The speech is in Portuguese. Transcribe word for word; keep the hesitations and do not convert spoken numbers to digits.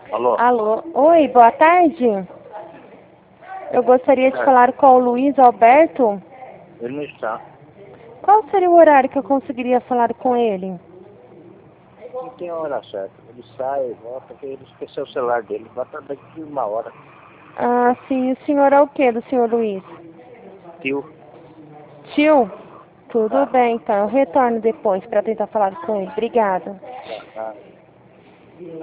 Alô? Alô? Oi, boa tarde. Eu gostaria de É, falar com o Luiz Alberto. ele não está. Qual seria o horário que eu conseguiria falar com ele? Não tem hora certa. Ele sai, volta, porque ele esqueceu o celular dele. Vai estar daqui de uma hora. Ah, sim. O senhor é o que do senhor Luiz? Tio. Tio? Tudo Tá, bem, então. Eu retorno depois para tentar falar com ele. Obrigada. tá, tá.